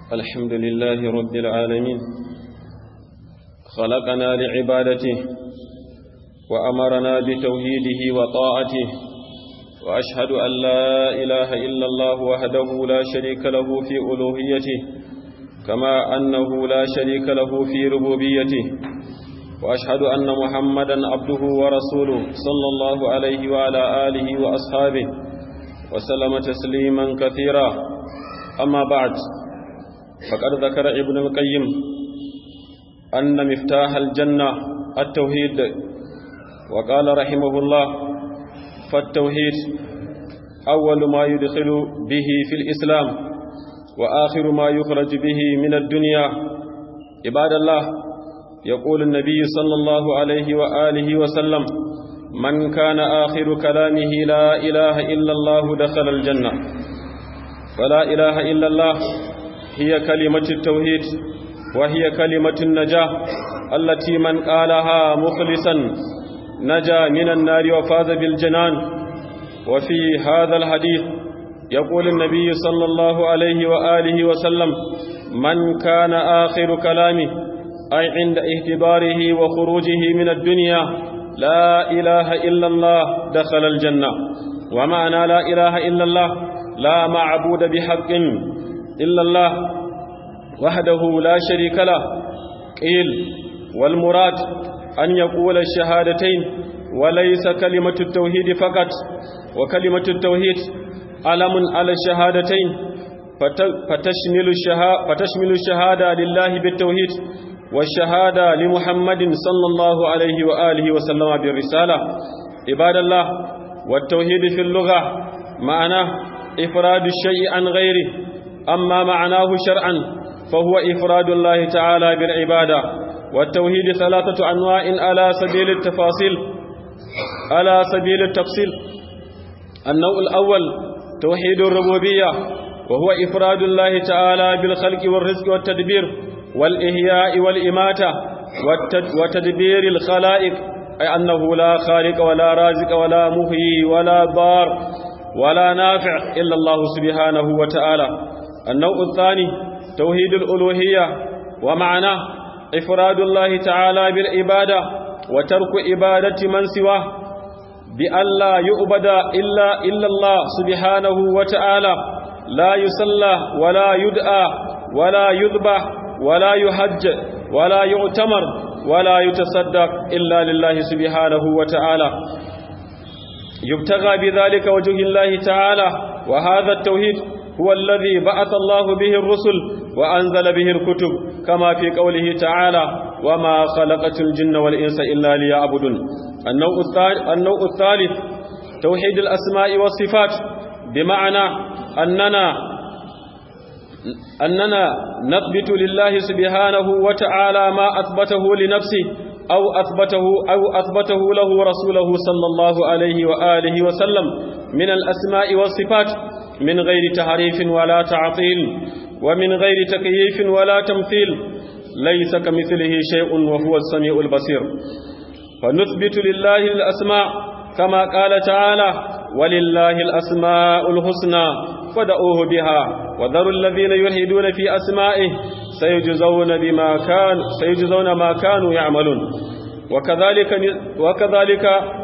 الحمد لله رب العالمين، خلقنا لعبادته وأمرنا بتوحيده وطاعته، وأشهد أن لا إله إلا الله وحده لا شريك له في ألوهيته، كما أنه لا شريك له في ربوبيته، وأشهد أن محمدا عبده ورسوله صلى الله عليه وعلى آله وأصحابه وسلم تسليما كثيرا. أما بعد، فقد ذكر ابن القيم أن مفتاح الجنة التوحيد، وقال رحمه الله: فالتوحيد أول ما يدخل به في الإسلام، وآخر ما يخرج به من الدنيا. عباد الله، يقول النبي صلى الله عليه وآله وسلم: من كان آخر كلامه لا إله إلا الله دخل الجنة. فلا إله إلا الله هي كلمة التوحيد، وهي كلمة النجاة التي من قالها مخلصا نجا من النار وفاز بالجنان. وفي هذا الحديث يقول النبي صلى الله عليه وآله وسلم: من كان آخر كلامه، أي عند اهتباره وخروجه من الدنيا، لا إله إلا الله دخل الجنة. ومعنى لا إله إلا الله: لا معبود بحق إلا الله وحده لا شريك له. قيل: والمراد أن يقول الشهادتين وليس كلمة التوحيد فقط. وكلمة التوحيد علم على الشهادتين، فتشمل الشهادة لله بالتوحيد، والشهادة لمحمد صلى الله عليه وآله وسلم بالرسالة. عباد الله، والتوحيد في اللغة معناه إفراد الشيء عن غيره، أما معناه شرعا فهو إفراد الله تعالى بالعبادة. والتوحيد ثلاثة أنواع على سبيل التفصيل. النوع الأول توحيد الربوبية، وهو إفراد الله تعالى بالخلق والرزق والتدبير والإحياء والإماتة وتدبير الخلائق، أي أنه لا خالق ولا رازق ولا محيي ولا ضار ولا نافع إلا الله سبحانه وتعالى. النوع الثاني توحيد الألوهية، ومعناه إفراد الله تعالى بالعبادة وترك عبادة من سواه، بأن لا يعبد إلا الله سبحانه وتعالى، لا يصلى ولا يدعى ولا يذبح ولا يحج ولا يؤتمر ولا يتصدق إلا لله سبحانه وتعالى، يبتغى بذلك وجه الله تعالى. وهذا التوحيد هو الذي بعث الله به الرسل وأنزل به الكتب، كما في قوله تعالى: وما خلقت الجن والإنس إلا ليعبدون. النوع الثالث توحيد الأسماء والصفات، بمعنى أننا نثبت لله سبحانه وتعالى ما أثبته لنفسه أو أثبته له رسوله صلى الله عليه وآله وسلم من الأسماء والصفات، من غير تحريف ولا تعطيل، ومن غير تكييف ولا تمثيل، ليس كمثله شيء وهو السميع البصير. فنثبت لله الأسماء كما قال تعالى: ولله الأسماء الحسنى فادعوه بها وذروا الذين يلحدون في أسمائه سيجزون ما كانوا يعملون. وكذلك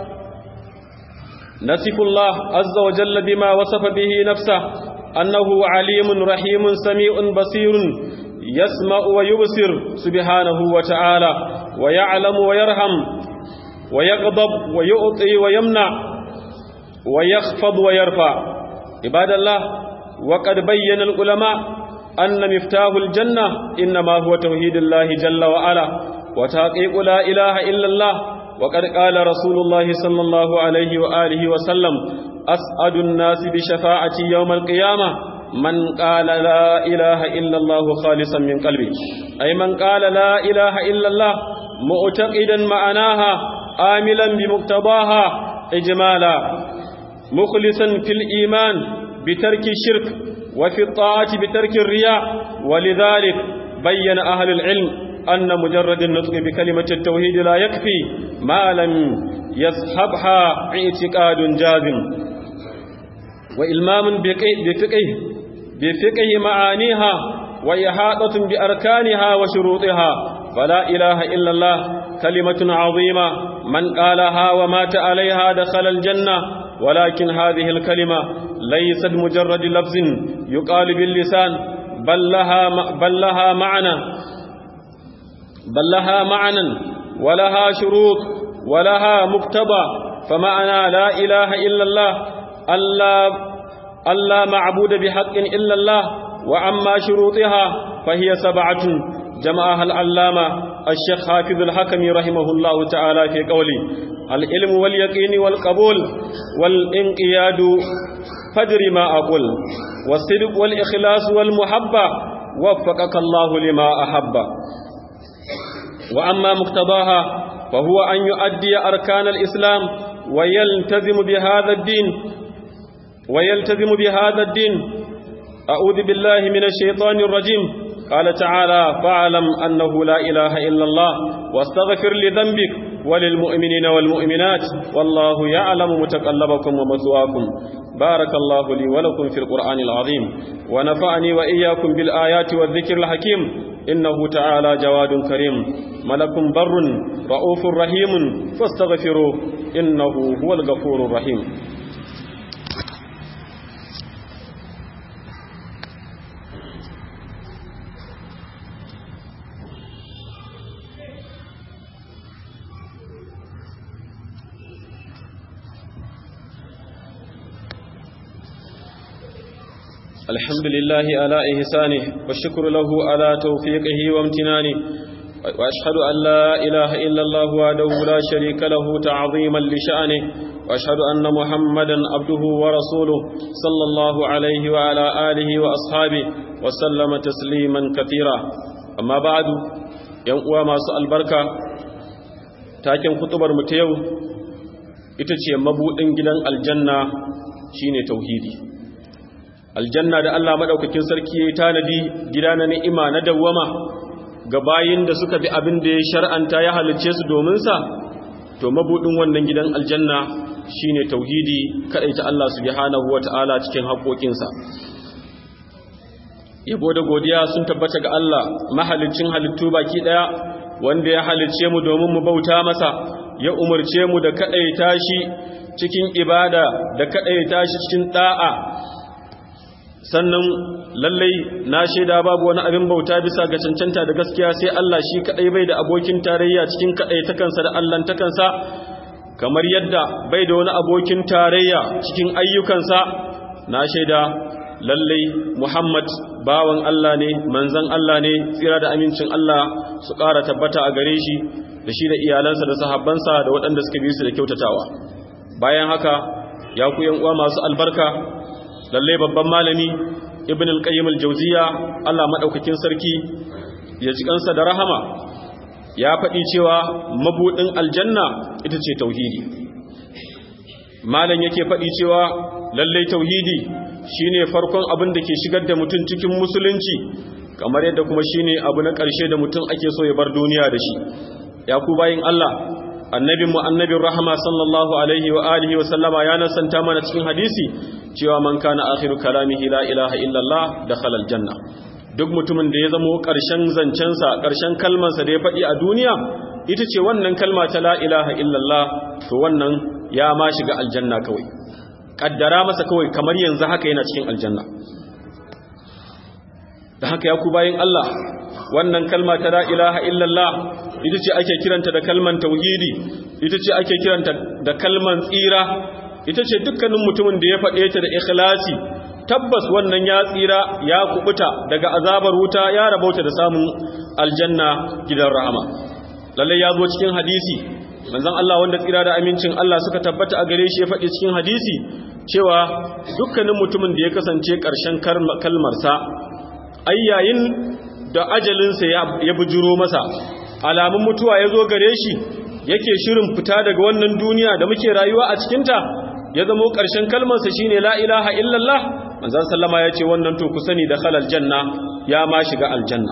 نصف الله عز وجل بما وصف به نفسه، أنه عليم رحيم سميع بصير، يسمع ويبصر سبحانه وتعالى، ويعلم ويرحم ويغضب ويعطي ويمنع ويخفض ويرفع. عباد الله، وقد بين العلماء أن مفتاح الجنة إنما هو توحيد الله جل وعلا وتحقيق لا إله إلا الله. وقد قال رسول الله صلى الله عليه وآله وسلم: أسعد الناس بشفاعتي يوم القيامة من قال لا إله إلا الله خالصا من قلبه، أي من قال لا إله إلا الله معتقدا معناها آملا بمقتضاها إجمالا، مخلصا في الإيمان بترك الشرك، وفي الطاعة بترك الرياء. ولذلك بين أهل العلم أن مجرد النطق بكلمة التوحيد لا يكفي ما لم يصحبها اعتقاد جازم وإلمام بفقه معانيها وإحاطة بأركانها وشروطها، فلا إله إلا الله كلمة عظيمة من قالها ومات عليها دخل الجنة، ولكن هذه الكلمة ليست مجرد لفظ يقال باللسان، بل لها معنى ولها شروط ولها مقتضى. فمعنى لا إله إلا الله ألا معبود بحق إلا الله. وأما شروطها فهي 7 جمعها العلامة الشيخ حافظ الحكمي رحمه الله تعالى في قوله: العلم واليقين والقبول والانقياد فدر ما أقول، والصدق والإخلاص والمحبة وفقك الله لما أحب. وأما مقتضاها فهو أن يؤدي أركان الإسلام ويلتزم بهذا الدين. أعوذ بالله من الشيطان الرجيم. قال تعالى: فاعلم أنه لا إله إلا الله واستغفر لذنبك وللمؤمنين والمؤمنات والله يعلم متقلبكم ومثواكم. بارك الله لي ولكم في القرآن العظيم، ونفعني وإياكم بالآيات والذكر الحكيم، إنه تعالى جواد كريم ملك بر رؤوف رحيم، فاستغفروه إنه هو الغفور الرحيم. الحمد لله على إحسانه، والشكر له على توفيقه وامتنانه، وأشهد أن لا إله إلا الله وحده لا شريك له تعظيما لشأنه، وأشهد أن محمدا عبده ورسوله صلى الله عليه وعلى آله وأصحابه وسلم تسليما كثيرا. أما بعد، ينقوى ما سأل بركة تاكن خطبر متيو itace mabudin gidan aljanna shine tauhidi. Aljanna da Allah madaukakin sarki ya tanadi gida na ni'ima na dawwama ga bayin da suka bi abin da ya shar'anta ya halicce su domin sa, to mabudin wannan gidan aljanna shine tauhidi, kadaita Allah subhanahu wataala cikin haƙoƙinsa. Yabo da godiya sun tabbata ga Allah mahaliccin halittu baki daya, wanda ya halicce mu domin mu bauta masa, ya umarce mu da kadaita shi cikin ibada da kadaita shi cikin da'a. Sannan lallai na shaida babu wani abin bauta bisa ga cancanta da gaskiya sai Allah shi kadai, bai da abokin tarayya cikin kadai ta kansa da Allah ta kansa, kamar yadda bai da wani abokin tarayya cikin ayyukansa. Na shaida lallai Muhammad bawan Allah ne, manzon Allah ne, tsira da amincin Allah su ƙara tabbata a gare shi da shi da iyalansa da sahabbansa da waɗanda suka bi su da kyautatawa. Bayan haka, ya ku yan uwa masu albarka, lalle babban malami Ibn al-Qayyim al-Jawziyya, Allah madaukakin sarki ya ji kansa da rahama, ya faɗi cewa mabudin aljanna ita ce tauhidi. Malam yake faɗi cewa lalle tauhidi shine farkon abin da ke shigar da mutum cikin musulunci, kamar yadda kuma shine abu na ƙarshe da mutum ake so ya bar duniya da shi. Ya ku bayin Allah, annabin rahama sallallahu alaihi wa alihi wa sallama ya nasanta mana cikin hadisi cewa man kana akhiru kalamihi la ilaha illallah dakhala aljanna. Duk mutumin da ya zama ƙarshen zancensa, ƙarshen kalmarsa da ya faɗi a duniya ita ce wannan kalma ta la ilaha illallah, to wannan ya ma shiga aljanna kawai. Kaddara masa kawai kamar yanzu haka yana cikin aljanna. Da haka ya ku bayin Allah, wannan kalma ta la ilaha illallah ita ce ake kiranta da kalman tauhidi, ita ce ake kiranta da kalman tsira, ita ce dukkanin mutumin da ya faɗe ta da ikhlasi, tabbas wannan ya tsira, ya kubuta daga azabar wuta, ya rabauta da samun aljanna gidan rahama. Lalle ya zo cikin hadisi, manzon Allah wanda tsira da amincin Allah suka tabbata a gare shi ya faɗi cikin hadisi cewa dukkanin mutumin da ya kasance ƙarshen kalmarsa, ayyayin da ajalinsa ya bujuro masa, alamun mutuwa ya zo gare shi, yake shirin fita daga wannan duniya da muke rayuwa a cikinta, ya zama ƙarshen kalmarsa shine la ilaha illallah, manzon sallama ya ce wannan to ku sani da khalal janna, ya ma shiga aljanna.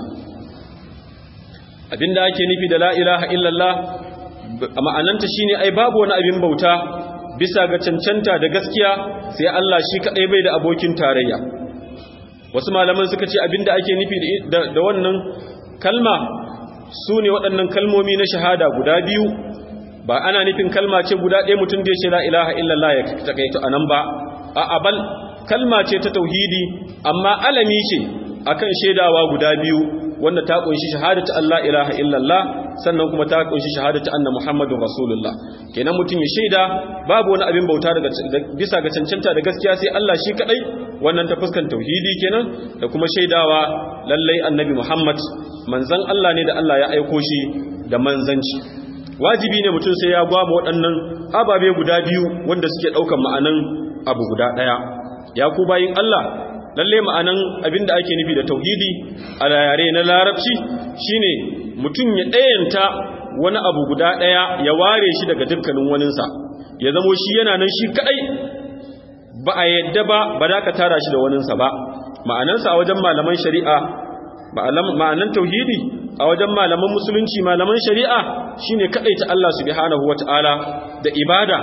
Abinda ake nufi da la ilaha illallah ma'ananta shine ai babu wani abin bauta bisa ga cancanta da gaskiya sai Allah shi kadai, bai da abokin tarayya. wasu malaman suka ce abinda ake nufi da wannan kalma su ne waɗannan kalmomi na shahada guda biyu, ba ana nufin kalma ce guda ɗaya mutum da ya ce la ilaha illallah ya takaito a nan ba, a bal kalma ce ta tauhidi amma alami ce akan shaidawa guda biyu wanda ta kunshi shahadatu Allah ilaha illallah sannan kuma ta kunshi shahadatu anna muhammadur rasulullah. Kenan mutum ya shaida babu wani abin bauta bisa ga cancanta da gaskiya sai Allah shi kadai, wannan ta fuskan tauhidi kenan, da kuma shaidawa lallai annabi Muhammad manzon Allah ne da Allah ya aiko shi da manzanci. Wajibi ne mutum sai ya gwama waɗannan ababe guda biyu wanda suke ɗaukan ma'anan abu guda ɗaya. Ya ku bayin Allah, lalle ma'anan abinda ake nufi da tauhidi a yare na larabci shine mutum ya ɗayanta wani abu guda ɗaya ya ware shi daga dukkanin waninsa, ya zamo shi yana nan shi kaɗai, ba a yadda ba da ka tara shi da waninsa ba. Ma'anansa a wajen malaman shari'a, ma'anan tauhidi a wajen malaman musulunci, malaman shari'a shine kaɗaita Allah subhanahu wata'ala da ibada,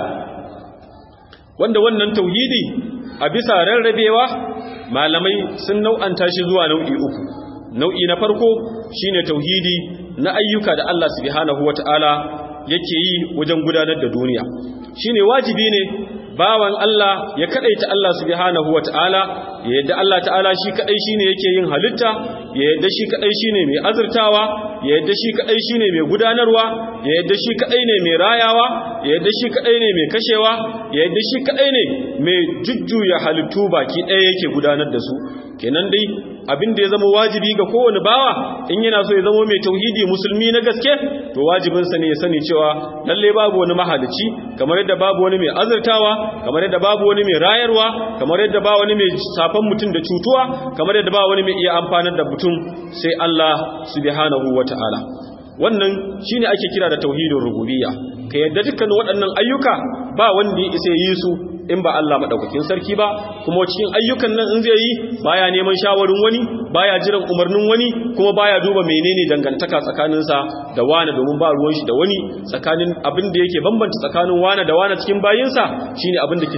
wanda wannan tauhidi a bisa rarrabewa malamai sun nau'anta shi zuwa nau'i uku. Nau'i na farko shine tauhidi na ayyuka da Allah subhanahu wata'ala yake yi wajen gudanar da duniya. Shine wajibi ne bawan Allah ya kadaita Allah subhanahu wata'ala, ya yadda Allah ta'ala shi kadai shine yake yin halitta, ya yadda shi kadai shine mai azurtawa, ya yadda shi kadai shine mai gudanarwa, ya yadda shi kadai ne mai rayawa, ya yadda shi kadai ne mai kashewa, ya yadda shi kadai ne mai jujjuya halittu baki ɗaya yake gudanar da su. Kenan dai abin da ya zama wajibi ga kowane bawa in yana so ya zama mai tauhidi musulmi na gaske, to wajibinsa ne ya sani cewa lalle babu wani mahalici, kamar yadda babu wani mai azurtawa, kamar yadda babu wani mai rayarwa, kamar yadda ba wani mai safan mutum da cutuwa, kamar yadda ba wani mai iya amfanar da mutum sai Allah subhanahu wata'ala. Wannan shine ake kira da tauhidin rububiyya. Ka yadda dukkan waɗannan ayyuka ba wanda ya isa yi su in ba Allah madaukakin sarki ba, kuma cikin ayyukan nan in zai yi baya neman shawarin wani, baya jiran umarnin wani, kuma baya duba menene dangantaka tsakaninsa da wani, domin ba ruwan shi da wani. Tsakanin abin da yake bambanta tsakanin wani da wani cikin bayinsa shine abin da ke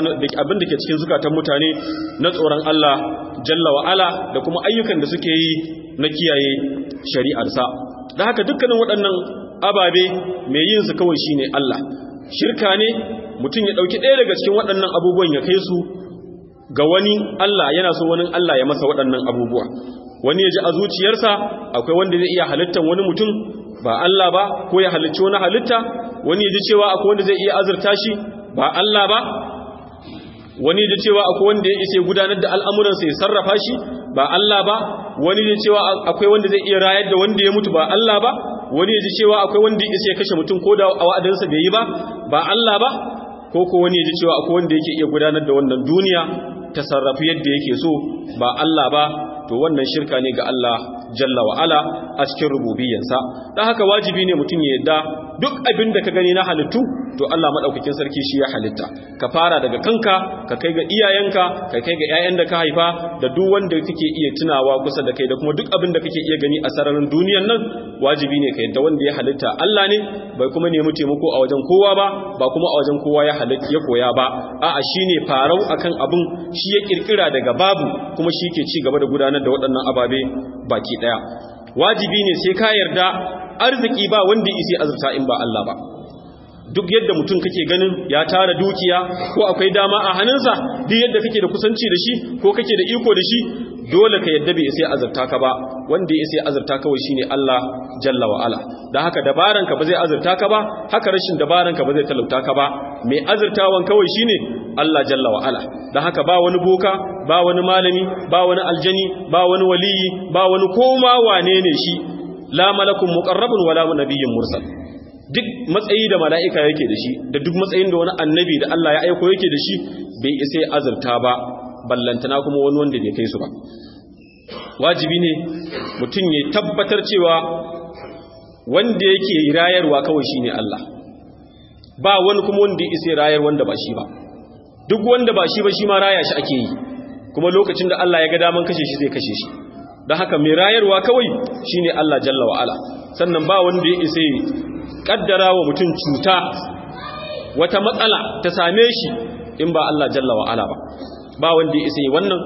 cikin zukatan mutane na tsoron Allah jalla wa ala da kuma ayyukan da suke yi na kiyaye shari'arsa. Da haka dukkanin waɗannan ababe mai yin su kawai shine Allah. Shirka ne mutum ya ɗauki ɗaya daga cikin waɗannan abubuwan ya kai su ga wani Allah, yana so wani Allah ya masa waɗannan abubuwa. Wani ya ji a zuciyarsa akwai wanda zai iya halittar wani mutum ba Allah ba, ko ya halicci wani halitta. Wani ya ji cewa akwai wanda zai iya azurta shi ba Allah ba. Wani ya ji cewa akwai wanda ya isa gudanar da al'amuransa ya sarrafa shi ba Allah ba. Wani ya ji cewa akwai wanda zai iya rayar da wanda ya mutu ba Allah ba. Wani ya ji cewa akwai wanda ya isa ya kashe mutum ko da a wa'adansa bai yi ba Allah ba. Ko wani ya ji cewa akwai wanda yake iya gudanar da wannan duniya ta sarrafu yadda yake so ba Allah ba. To wannan shirka ne ga Allah jalla wa ala a cikin rububiyyansa. Dan haka wajibi ne mutum ya yadda duk abin da ka gani na halittu to Allah madaukakin sarki shi ya halitta. Ka fara daga kanka, ka kai ga iyayenka, ka kai ga ƴaƴan da ka haifa, da duk wanda kake iya tunawa kusa da kai, da kuma duk abin da kake iya gani a sararin duniyar nan. Wajibi ne ka yadda wanda ya halitta Allah ne, bai kuma nemi taimako a wajen kowa ba kuma a wajen kowa ya halitta ya koya ba. A'a, shine farau akan abin, shi ya kirkira daga babu, kuma shi ke ci gaba da gudanar da waɗannan ababe baki ɗaya. Wajibi ne sai ka yarda arziki ba wanda isi azurta in ba Allah ba. Duk yadda mutum kake ganin ya tara dukiya ko akwai dama a hannunsa, duk yadda kake da kusanci da shi ko kake da iko da shi, dole ka yadda bai sai azurta ka ba. Wanda ya sai azurta kawai shine Allah jalla wa ala. Dan haka dabaranka ba zai azurta ka ba, haka rashin dabaranka ba zai talauta ka ba. Mai azurtawan kawai shine Allah jalla wa ala. Dan haka ba wani boka, ba wani malami, ba wani aljani, ba wani waliyi, ba wani koma wane ne shi, la malakun muqarrabun wala nabiyyun mursal. Duk matsayi da mala'ika yake da shi, da duk matsayin da wani annabi da Allah ya aiko yake da shi, bai isa azurta ba, ballantana kuma wani wanda bai kai su ba. Wajibi ne mutum ya tabbatar cewa wanda yake rayarwa kawai shine Allah, ba wani kuma wanda ya isa rayar wanda ba shi ba. Duk wanda ba shi ba shi ma raya shi ake yi, kuma lokacin da Allah ya ga daman kashe shi zai kashe shi. Don haka mai rayarwa kawai shine Allah jalla wa ala. Sannan ba wanda ya isa kaddara wa mutum cuta, wata matsala ta same shi in ba Allah jalla wa ala ba. Ba wanda ya isa wannan.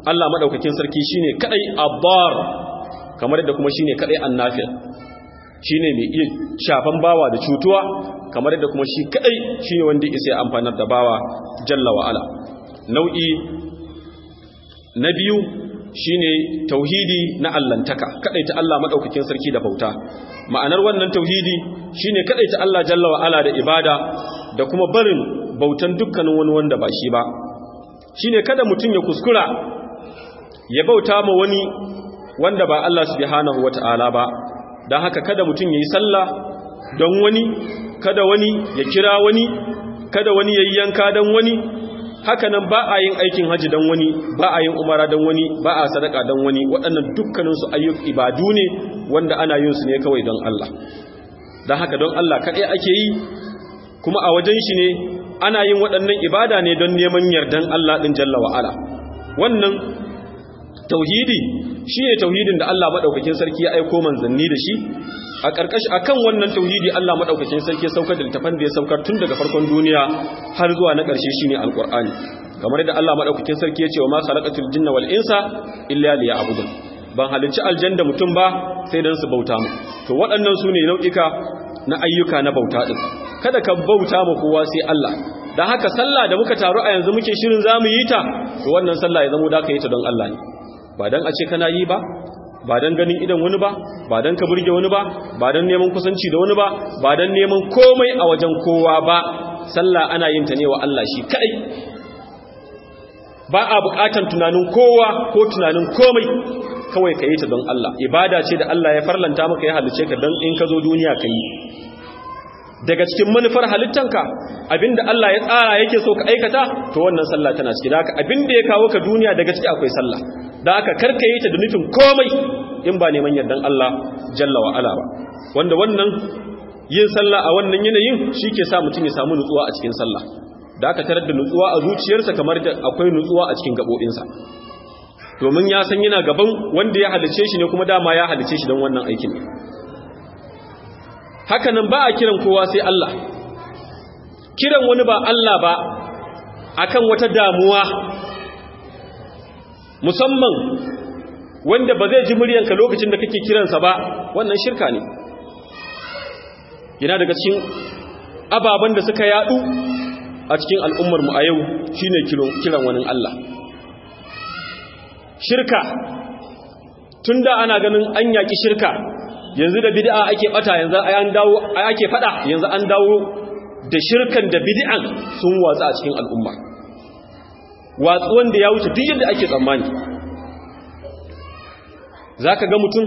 Allah madaukakin sarki shine kadai abbar, kamar yadda kuma shine kadai annafi, shine mai iya shafan bawa da cutuwa, kamar yadda kuma shi kadai shine wanda yake sai amfanar da bawa jalla wa ala. Nau'i na biyu shine tauhidi na allantaka, kadaita Allah madaukakin sarki da bauta. Ma'anar wannan tauhidi shine kadaita Allah jalla wa ala da ibada da kuma barin bautan dukkanin wani wanda ba shi ba. Shine kada mutum ya kuskura ya bauta ma wani wanda ba Allah subhanahu wata'ala ba. Dan haka kada mutum yayi sallah don wani, kada wani ya kira wani, kada wani yayi yanka don wani. Haka nan ba a yin aikin haji don wani, ba a yin umara don wani, ba a sadaka don wani. Waɗannan dukkaninsu ayyukan ibadu ne wanda ana yin su ne kawai don Allah. Don haka don Allah kaɗai ake yi, kuma a wajen shi ne ana yin waɗannan ibada ne don neman yardan Allah ɗin jalla wa'ala. Wannan tauhidi shi ne tauhidin da Allah maɗaukakin sarki ya aiko manzanni da shi. A ƙarƙashi akan wannan tauhidi Allah madaukakin sarki ya saukar da littafin da ya saukar tun daga farkon duniya har zuwa na ƙarshe shine alqur'ani. Kamar da Allah madaukakin sarki ya ce wa ma khalaqatul jinna wal insa illa liya'budun. Ban halicci aljanna mutum ba sai dan su bauta mu. To waɗannan sune nau'ika na ayyuka na bauta din. Kada ka bauta ma kowa sai Allah. Dan haka sallah da muka taru a yanzu muke shirin zamu yi ta, to wannan sallah ya zama da ka yi ta don Allah ne. Ba dan a ce kana yi ba, ba don ganin idan wani ba, ba don ka burge wani ba, ba don neman kusanci da wani ba, ba don neman komai a wajen kowa ba. Sallah ana yin ta ne wa Allah shi kadai. Ba a bukatan tunanin kowa ko tunanin komai, kawai ka yi ta don Allah. Ibada ce da Allah ya farlanta maka, ya halice ka don in ka zo duniya ka yi. Daga cikin manufar halittanka abinda Allah ya tsara yake so ka aikata, to wannan sallah tana ciki. Da haka abinda ya kawo ka duniya daga ciki akwai sallah. Da haka karka yi ta da nufin komai in ba neman yardan Allah jalla wa ala ba. Wanda wannan yin sallah a wannan yanayin shi ke sa mutum ya samu nutsuwa a cikin sallah. Da aka tarar da nutsuwa a zuciyarsa kamar da akwai nutsuwa a cikin gaɓoɓinsa. Domin ya san yana gaban wanda ya halice shi ne, kuma dama ya halice shi don wannan aikin. Haka nan ba a kiran kowa sai Allah. Kiran wani ba Allah ba akan wata damuwa, musamman wanda ba zai ji muryanka lokacin da kake kiransa ba, wannan shirka ne. Yana daga cikin ababen da suka yadu a cikin al'ummarmu a yau shine kiran wani Allah. Shirka, tunda ana ganin an yaki shirka, yanzu da bid'a ake bata, yanzu ake fada, yanzu an dawo da shirkan da bid'an sun watsa a cikin al'umma. Watsuwan da ya wuce duk yadda ake tsammani. Zaka ga mutum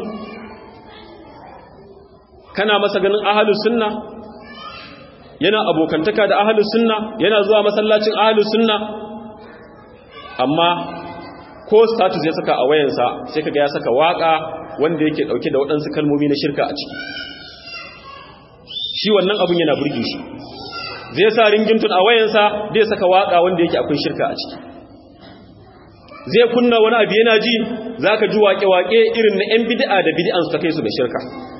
kana masa ganin ahlus sunna, yana abokantaka da ahlus sunna, yana zuwa masallacin ahlus sunna, amma ko status ya saka a wayansa sai kaga ya saka waka wanda yake dauke da waɗansu kalmomi na shirka a ciki. Shi wannan abun yana burge shi. Zai sa ringintun a wayansa zai saka waka wanda yake akwai shirka a ciki. Zai kunna wani abu yana ji, zaka ji waƙe-waƙe irin na 'yan bid'a da bid'an su ta kai su da shirka.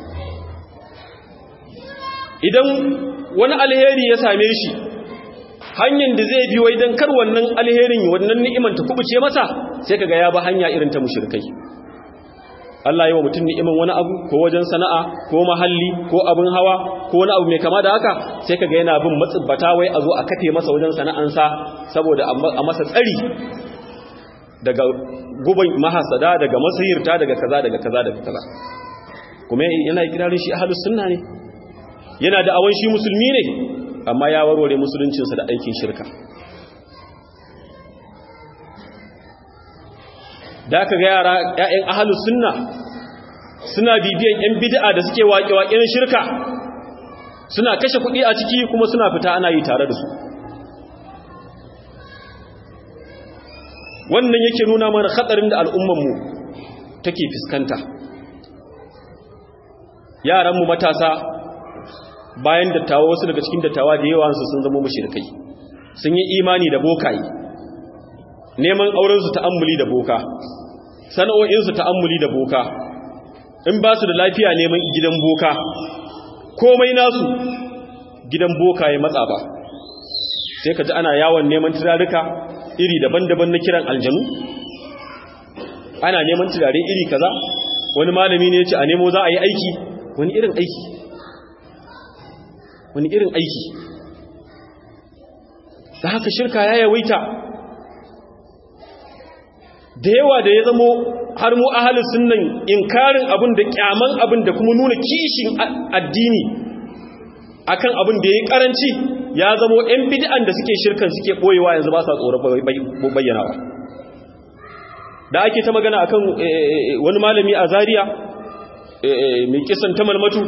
Idan wani alheri ya same shi, hanyar da zai bi wai dan kar wannan alherin, wannan ni'iman ta kubuce masa, sai kaga ya ba hanya irin ta mushrikai. Allah yi wa mutum ni'iman wani abu, ko wajen sana'a, ko mahalli, ko abin hawa, ko wani abu mai kama da haka, sai kaga yana bin matsibbata wai a zo a kafe masa wajen sana'ansa saboda a masa tsari daga guban mahasada, daga masihirta, daga kaza daga kaza daga kaza. Kuma yana kirarin shi ahlus sunna ne, yana da awan shi musulmi ne, amma ya warware musuluncinsa da aikin shirka. Da aka ga yara ƴaƴan ahlus sunna suna bibiyan ƴan bid'a da suke waƙe-waƙen shirka, suna kashe kuɗi a ciki kuma suna fita ana yi tare da su. Wannan yake nuna mana hatsarin da al'ummanmu take fuskanta. Yaranmu matasa bayan dattawa, wasu daga cikin dattawa da yawansu sun zama mushrikai, sun yi imani da bokaye, neman aurensu ta'ammuli da boka, sana'o'insu ta'ammuli da boka, in ba su da lafiya neman gidan boka, komai nasu gidan boka ya matsa ba. Sai ka ji ana yawon neman turarruka iri daban-daban na kiran aljanu, ana neman turare iri kaza, wani malami ne ya ce a nemo za a yi aiki. Wani irin aiki? Wani irin aiki? Da haka shirka ya yawaita da yawa, da ya zamo har mu ahlus sunnan inkarin abin da kyaman abin da kuma nuna kishin addini akan abin da yayi karanci, ya zamo ɗan bid'an da suke shirkan suke boyewa yanzu ba sa tsoro bayyanawa. Da ake ta magana akan wani malami a Zaria mai kisan ta malmatu,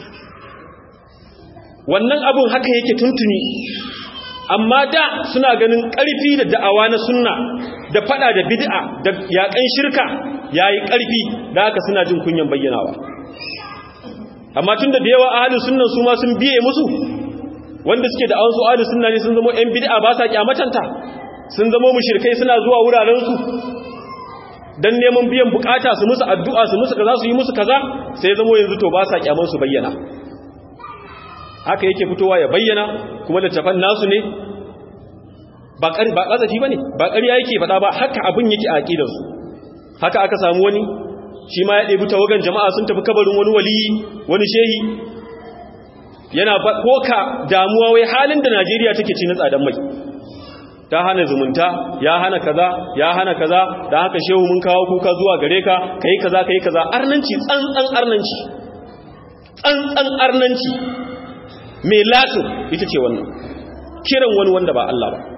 wannan abin haka yake tuntuni, amma da suna ganin ƙarfi da da'awa na sunna da fada da bid'a da yaƙan shirka yayi ƙarfi, da haka suna jin kunyan bayyanawa. Amma tunda da yawa ahlus sunna su ma sun biye musu, wanda suke da awansu ahlus sunna ne sun zama ƴan bid'a ba sa kyamatanta, sun zama mushrikai suna zuwa wuraren su dan neman biyan bukata, su musu addu'a, su musu kaza, su yi musu kaza, sai zama yanzu to ba sa kyaman su bayyana. Haka yake fitowa ya bayyana, kuma littafan nasu ne, ba ƙazafi ba ne, ba ƙarya yake faɗa ba, haka abin yake a aƙidarsu. Haka aka samu wani shi ma ya ɗebi tawagan jama'a sun tafi kabarin wani waliyi, wani shehi, yana koka damuwa wai halin da Najeriya take ci na tsadan mai, ta hana zumunta, ya hana kaza, ya hana kaza, da haka shehu mun kawo kuka zuwa gare ka, kai kaza, kai kaza. Arnanci, tsantsan arnanci, tsantsan arnanci mai latin ita ce wannan, kiran wani wanda ba Allah ba.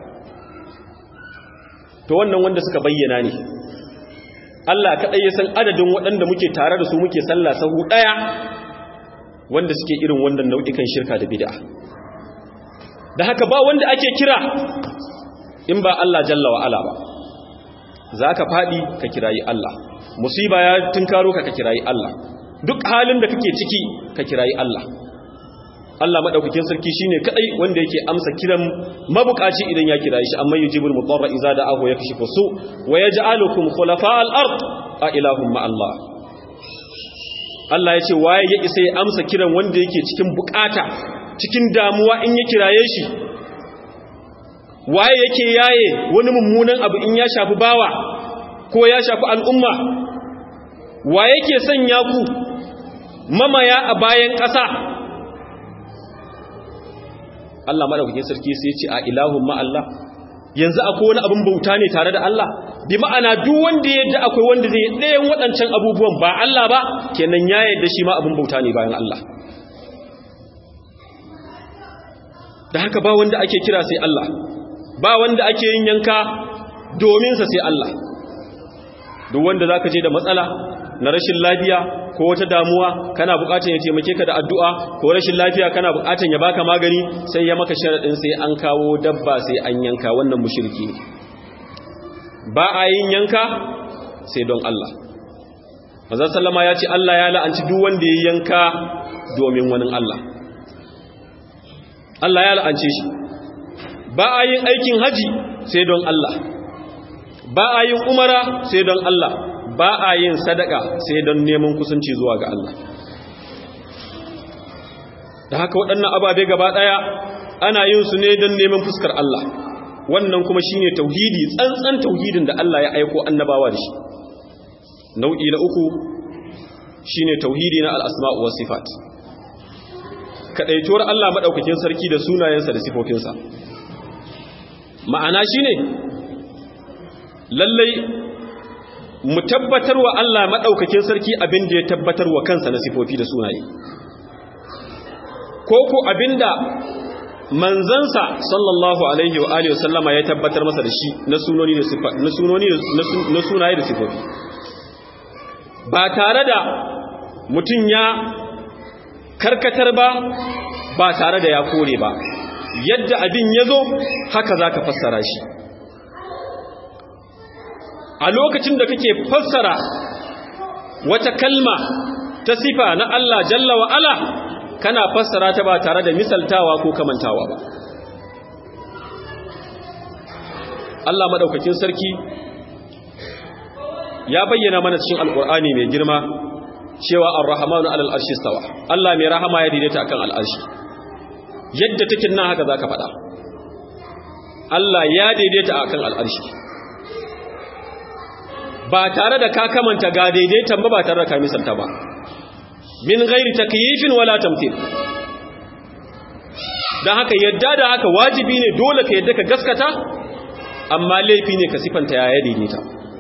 To wannan wanda suka bayyana ne, Allah kaɗai ya san adadin waɗanda muke tare da su muke sallah sahu ɗaya, wanda suke irin wannan nau'ikan shirka da bid'a. Da haka ba wanda ake kira in ba Allah jalla wa ala ba. Za ka faɗi ka kirayi Allah, musiba ya tunkaro ka kirayi Allah, duk halin da kake ciki ka kirayi Allah. Allah madaukakin sarki shine kadai wanda yake amsa kiran mabukaci idan ya kira shi, amma yujibul mudarra idza da'ahu yakshifu su wa yaj'alukum khulafa'al ard a ilahum ma Allah. Allah yace waye ya isa ya amsa kiran wanda yake cikin bukata, cikin damuwa in ya kiraye shi? Waye yake yaye wani mummunan abu in ya shafi bawa ko ya shafi al'umma? Waye yake sanya ku mamaya a bayan ƙasa? Allah madaukakin sarki sai ya ce a ilahun ma Allah, yanzu akwai wani abin bauta ne tare da Allah? Bi ma'ana duk wanda ya yadda akwai wanda zai ɗayan waɗancan abubuwan ba Allah ba, kenan ya yadda shi ma abin bauta ne bayan Allah. Da haka ba wanda ake kira sai Allah, ba wanda ake yin yanka domin sa sai Allah. Duk wanda zaka je da matsala na rashin lafiya ko wata damuwa, kana bukatun ya taimake ka da addu'a, ko rashin lafiya kana bukatun ya baka magani, sai ya maka sharadin sai an kawo dabba sai an yanka, wannan mushriki ne. Ba a yin yanka sai don Allah. Manzon sallama ya ce Allah ya la'anci duk wanda ya yanka domin wani Allah. Allah ya la'ance shi. Ba a yin aikin haji sai don Allah. Ba a yin umara sai don Allah. Ba a yin sadaka sai don neman kusanci zuwa ga Allah. Da haka waɗannan ababe gaba ɗaya ana yin su ne don neman fuskar Allah. Wannan kuma shine tauhidi, tsantsan tauhidin da Allah ya aiko annabawa da shi. Nau'i na uku shine tauhidi na al-asma'u was sifat. Kadaituwar Allah madaukakin sarki da sunayensa da sifofinsa. Ma'ana shine lallai mu tabbatar wa Allah madaukakin sarki abin da ya tabbatar wa kansa na sifofi da sunaye, ko ko abinda manzansa sallallahu alaihi wa alihi wasallama ya tabbatar masa da shi na sunoni da sifa na sunaye da sifofi, ba tare da mutum ya karkatar ba tare da ya kore ba. Yadda abin ya zo haka za ka fassara shi. A lokacin da kake fassara wata kalma ta sifa na Allah jalla wa ala, kana fassara ta ba tare da misaltawa ko kamantawa ba. Allah madaukakin sarki ya bayyana mana cikin alkur'ani mai girma cewa ar-rahmanu alal arshi stawa. Allah mai rahama ya daidaita akan al'arshi. Yadda take nan haka zaka faɗa. Allah ya daidaita akan al'arshi. ba tare da ka kamanta ga daidaitan ba tare da ka misalta ba min ghairi takyifin wala tamthil. dan haka yadda da haka wajibi ne, dole ka yadda ka gaskata, amma laifi ne ka sifanta ya daidaita.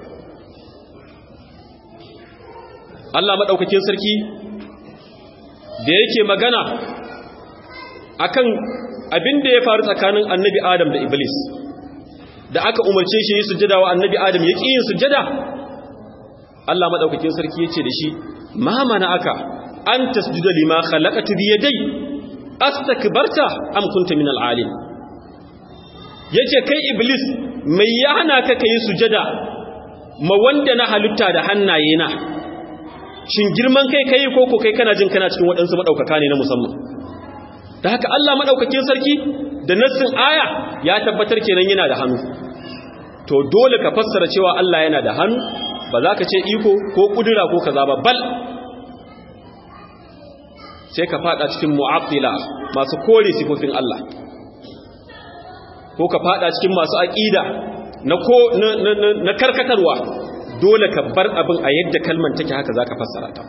Allah madaukakin sarki da yake magana akan abin da ya faru tsakanin annabi Adam da Iblis, da aka umarce shi yi sujjada wa annabi Adam ya ƙi yin sujjada, Allah madaukakin sarki yace da shi ma aka an tasjuda lima khalaqtu bi yadai astakbarta am kunta min al-alim. Yace kai Iblis, mai ya hana ka kai sujjada ma wanda na halitta da hannaye na? Shin girman kai kai ko kai kana jin kana cikin waɗansu madaukaka ne na musamman? Da haka Allah madaukakin sarki da nassin aya ya tabbatar kenan yana da hannu. To dole ka fassara cewa Allah yana da hannu, ba za ka ce iko ko kudura ko kaza ba, bal sai ka fada cikin mu'attila, masu kore sifofin Allah, ko ka fada cikin masu aqida na karkatarwa. Dole ka bar abin a yadda kalman take, haka zaka fassara ta.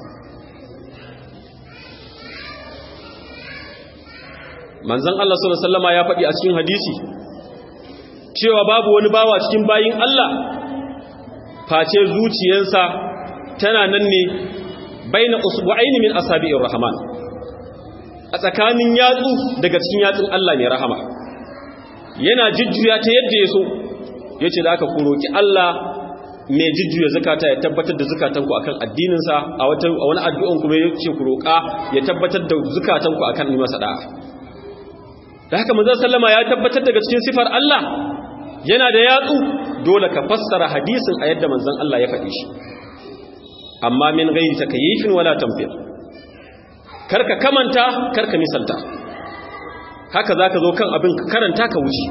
Manzon Allah sallallahu alaihi wasallama ya faɗi a cikin hadisi cewa babu wani bawa cikin bayin Allah face zuciyarsa tana nan ne baina usbu'aini min asabi'ir rahman, a tsakanin yatsu daga cikin yatsun Allah mai rahama, yana jujjuya ta yadda ya so. Yace da aka kuroki Allah mai jujjuya zakata ya tabbatar da zakatanku akan addininsa, a wani addu'an kuma yace ku roƙa ya tabbatar da zakatanku akan yi masa da'a. Da haka manzon sallama ya tabbatar daga cikin sifar Allah yana da yatsu. Dole ka fassara hadisin a yadda manzon Allah ya faɗi shi, amma min ghairi takyifin wala tamthil. Karka kamanta, karka misalta, haka zaka zo kan abin ka karanta ka wuce.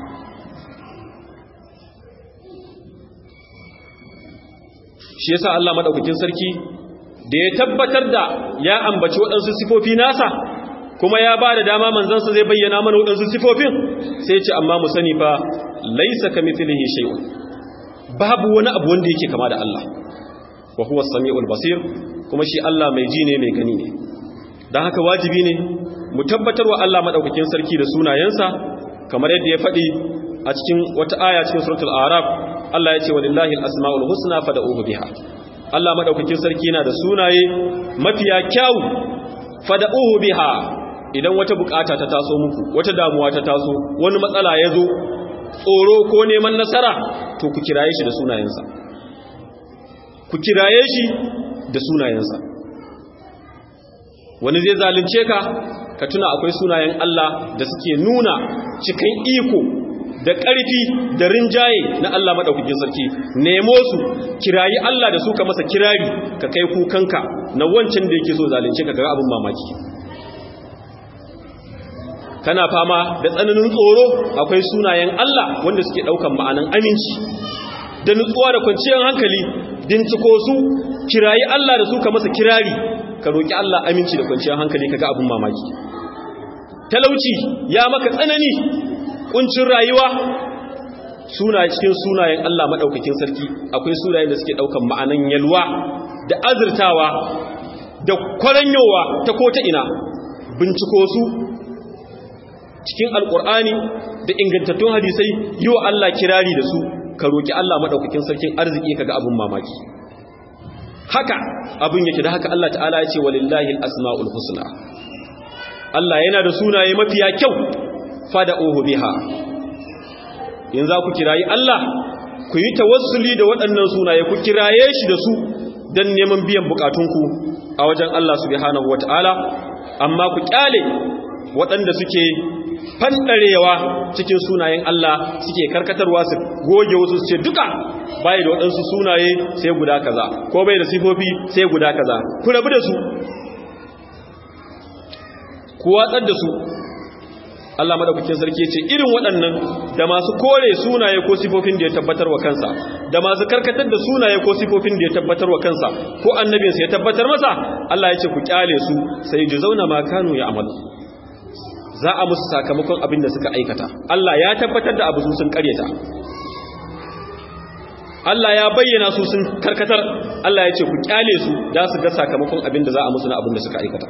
Shi yasa Allah madaukakin sarki da ya tabbatar da ya ambaci waɗansu sifofi nasa, kuma ya ba da dama manzansa zai bayyana mana waɗansu sifofin, sai ce amma mu sani fa laisa kamithlihi shay'un, babu wani abu wanda yake kama da Allah, wa huwa as-sami'ul basir, kuma shi Allah mai ji ne mai gani ne. Dan haka wajibi ne mu tabbatar wa Allah madaukakin sarki da sunayensa, kamar yadda ya faɗi a cikin wata aya cikin suratul a'raf. Allah ya ce walillahi al-asma'ul husna fad'uhu biha. Allah madaukakin sarki yana da sunaye mafiya kyau, fad'uhu biha. Idan wata bukata ta taso muku, wata damuwa ta taso, wani matsala ya zo, tsoro ko neman nasara, to ku kiraye shi da sunayensa. Ku kiraye shi da sunayensa. Wani zai zalunce ka, ka tuna akwai sunayen Allah da suke nuna cikin iko da ƙarfi da rinjaye na Allah madaukakin sarki. Nemo su, kirayi Allah da su, ka masa kirari, ka kai kukanka na wancan da yake so zalunce ka ga abin mamaki. Kana fama da tsananin tsoro, akwai sunayen Allah wanda suke daukan ma'anan aminci da nutsuwa da kwanciyar hankali. Binciko su, kirayi Allah da su, ka masa kirari, ka roki Allah aminci da kwanciyar hankali, kaga abun mamaki. Talauci ya maka tsanani, kuncin rayuwa, cikin sunayen Allah madaukakin sarki akwai sunayen da suke daukan ma'anan yalwa da azurtawa da kwaranyowa ta ko ta ina. Binciko su cikin alkur'ani da ingantattun hadisai, yi wa Allah kirari da su, ka roki Allah madaukakin sarkin arziki, kaga abun mamaki. Haka abun yake. Da haka Allah ta'ala ya ce walillahi al-asma'ul husna, Allah yana da sunaye mafiya kyau, fad'uhu biha. In za ku kirayi Allah, ku yi tawassuli da waɗannan sunaye, ku kiraye shi da su don neman biyan bukatunku a wajen Allah subhanahu wata'ala. Amma ku kyale waɗanda suke fandarewa cikin sunayen Allah, suke karkatarwa su goge wasu, su ce duka bai da waɗansu sunaye sai guda kaza, ko bai da sifofi sai guda kaza. Ku rabu da su, ku watsar da su. Allah madaukakin sarki ce irin waɗannan da masu kore sunaye ko sifofin da ya tabbatar wa kansa, da masu karkatar da sunaye ko sifofin da ya tabbatar wa kansa ko annabinsa ya tabbatar masa, Allah ya ce ku kyale su, sai juzauna ma kanu ya'malu, za a musu sakamakon abin da suka aikata. Allah ya tabbatar da abu sun karyata. Allah ya bayyana su sun karkatar, Allah ya ce ku kyale su da su ga sakamakon abin da za a musu na abin da suka aikata.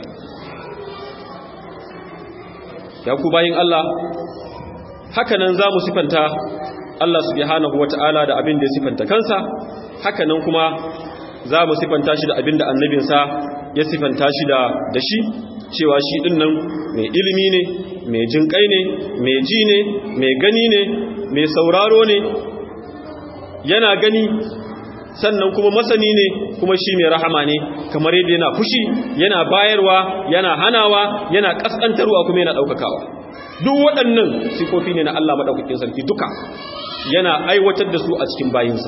Ya ku bayin Allah, haka nan za mu sifanta Allah subhanahu wata'ala da abin da ya sifanta kansa, haka nan kuma za mu sifanta shi da abin da annabinsa ya sifanta shi da shi, cewa shi ɗin nan mai ilimi ne, mai jinƙai ne, mai ji ne, mai gani ne, mai sauraro ne, yana gani sannan kuma masani ne, kuma shi mai rahama ne, kamar yadda yana fushi, yana bayarwa, yana hanawa, yana ƙasƙantarwa kuma yana ɗaukakawa. Duk waɗannan sifofi ne na Allah maɗaukakin sarki duka yana aiwatar da su a cikin bayinsa.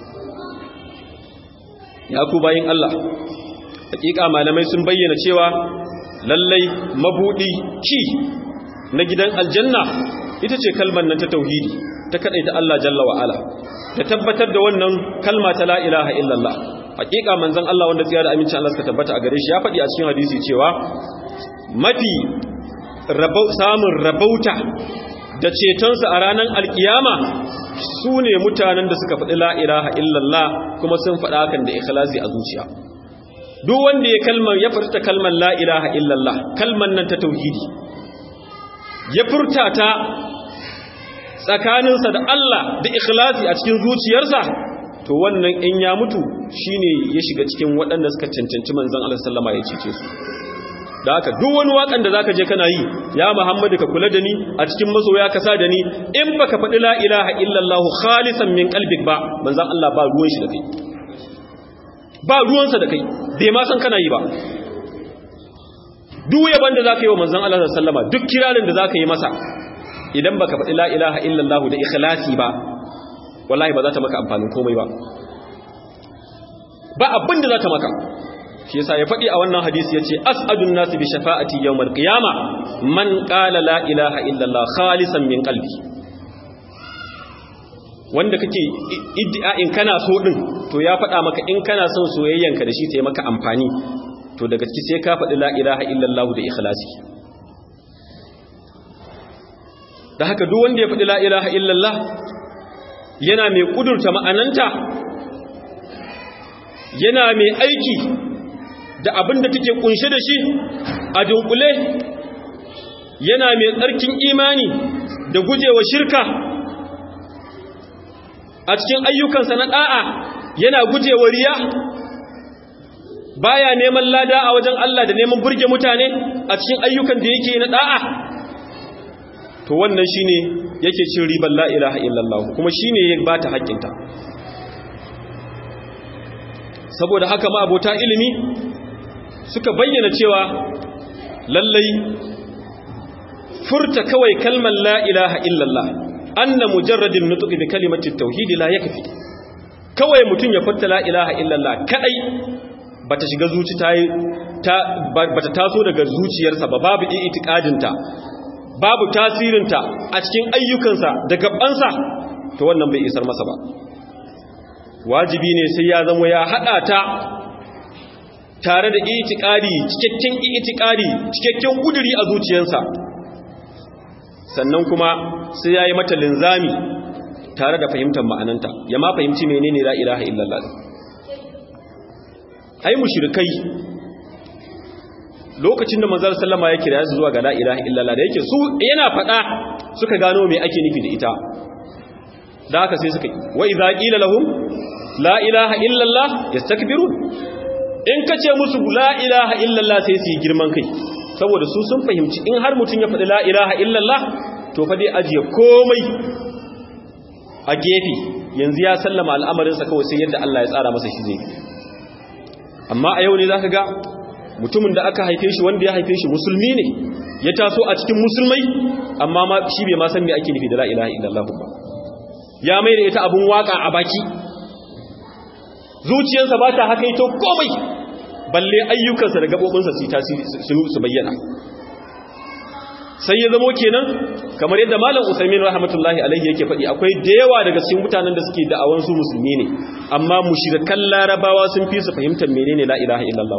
Ya ku bayin Allah, hakika malamai sun bayyana cewa lallai mabudi ki na gidan aljanna ita ce kalmar nan ta tauhidi, ta kadaita Allah jalla wa ala, ta tabbatar da wannan kalma ta la ilaha illallah. Hakika manzon Allah wanda tsaya da amincin Allah suka tabbata a gare shi ya faɗi a cikin hadisi cewa mafi samun rabauta da cetonsa a ranar alkiyama su ne mutanen da suka faɗi la ilaha illallah kuma sun faɗa hakan da ikhlasi a zuciya. Duk wanda ya furta kalmar la ilaha illallah, kalmar nan ta tauhidi, ya furta ta tsakaninsa da Allah da ikhlasi a cikin zuciyarsa, to wannan in ya mutu shine ya shiga cikin waɗanda suka cancanci manzon Allah sallama ya cece su. Da haka duk wani wakan da zaka je kana yi, ya Muhammadu ka kula da ni, a cikin masoya ka sa da ni, in baka faɗi la ilaha illallah khalisan min qalbik ba, manzon Allah ba ruwan shi da kai, ba ruwansa da kai, bai ma san kana yi ba. Duk yaban da zaka yi wa manzon Allah sallama, duk kirarin da zaka yi masa, idan baka faɗi la ilaha illallah da ikhlasi ba, wallahi ba za ta maka amfanin komai ba, ba abin da za ta maka. Shi yasa ya faɗi a wannan hadisi yace as'adun nasi bi shafa'ati yawmal qiyama man qala la ilaha illallah khalisan min qalbi. Wanda kake iddia'in kana so din, to ya faɗa maka in kana son soyayyanka da shi ta yi maka amfani, to daga ciki sai ka faɗi la ilaha illallah da ikhlasi. Da haka duk wanda ya faɗi la ilaha illallah yana mai kudurta ma'ananta, yana mai aiki da abin da take kunshe da shi a dunkule, yana mai tsarkin imani da gujewa shirka a cikin ayyukansa na da'a, yana gujewa riya, baya neman lada a wajen Allah da neman burge mutane a cikin ayyukan da yake na da'a, to wannan shine yake cin riban la ilaha illallah, kuma shine ya bata haƙƙinta. Saboda haka ma abota ilimi suka bayyana cewa lallai furta kawai kalmar la ilaha illallah, anna mujarradin nutqi bi kalimati tauhid la yakfi. Kawai mutun ya furta la ilaha illallah kadai bata shiga zuci bata taso daga zuciyarsa ba, babu i'tiqadinta, babu tasirinta a cikin ayyukansa da gabansa, to wannan bai isar masa ba. Wajibi ne sai ya zama ya hada ta tare da i'tiqadi, cikakken kuduri a zuciyarsa, sannan kuma sai yayi mata linzami tare da fahimtar ma'ananta, ya ma fahimci menene la ilaha illallah. Ai mushrikai lokacin da manzon sallama ya kira su zuwa ga la ilaha illallah, da yake su yana fada suka gano me ake nufi da ita, da haka sai suka yi wa idza qila lahum la ilaha illallah yastakbirun. In kace musu la ilaha illallah sai su yi girman kai, saboda su sun fahimci in har mutun ya faɗi la ilaha illallah to fa dai ajiye komai a gefe, yanzu ya sallama al'amarinsa kawai sai yadda Allah ya tsara masa shi zai. Amma a yau ne zaka ga mutumin da aka haife shi, wanda ya haife shi musulmi ne, ya taso a cikin musulmai, amma ma shi bai ma san me ake nufi da la ilaha illallah ba, ya mai da ita abun waka a baki, zuciyarsa ba ta hakaito komai, balle ayyukansa da gabobinsa su tasiri su bayyana. Sai ya zamo kenan kamar yadda malam Usaimin rahmatullahi alaihi yake faɗi, akwai da yawa daga cikin mutanen da suke da'awan su musulmi ne, amma mushrikan larabawa sun fi su fahimtar menene la ilaha illallah,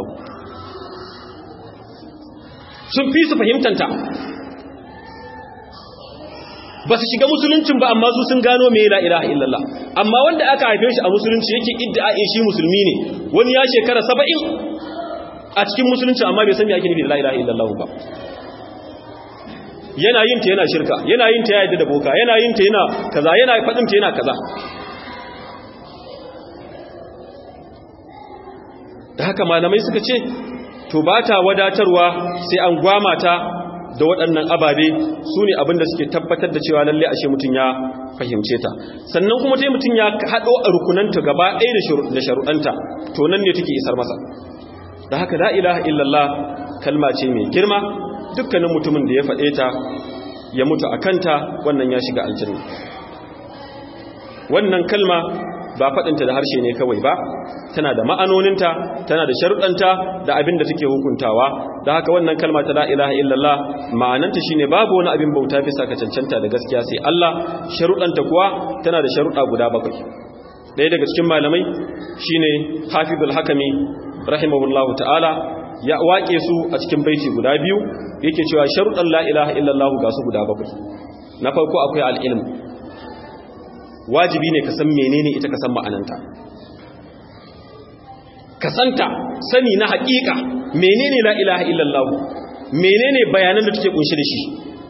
sun fi su fahimtanta. Ba su shiga musuluncin ba, amma su sun gano me la ilaha illallah. amma wanda aka haife shi a musulunci yake iddia'in shi musulmi ne wani ya shekara 70 a cikin musulunci amma bai san me ake nufi da la ilaha illallah ba yana yin ta yana shirka yana yin ta ya yadda da boka yana yin ta yana kaza yana fadin ta yana kaza da haka malamai suka ce to ba ta wadatarwa sai an gwama ta da waɗannan ababe su ne abinda suke tabbatar da cewa lalle ashe mutum ya fahimce ta sannan kuma sai mutum ya haɗo a rukunanta gaba ɗaya da sharuɗanta to nan ne take isar masa da haka la ilaha illallah kalma ce mai girma dukkanin mutumin da ya faɗe ta ya mutu a kanta wannan ya shiga aljanna wannan kalma ba faɗinta da harshe ne kawai ba tana da ma'anoninta tana da sharuɗanta da abin da take hukuntawa da haka wannan kalma ta la ilaha illallah ma'ananta shine babu wani abin bauta bisa ka cancanta da gaskiya sai Allah sharuɗanta kuwa tana da sharuɗa guda 7 ɗaya daga cikin malamai shine Hafizul Hakami rahimahullahu ta'ala ya waƙe su a cikin baiti guda 2 yake cewa sharuɗan la ilaha illallah ga su guda 7 na farko akwai al-ilm wajibi ne ka san menene ita ka san ma'ananta ka santa sani na haƙiƙa menene la ilaha illallah menene bayanan da take kunshi da shi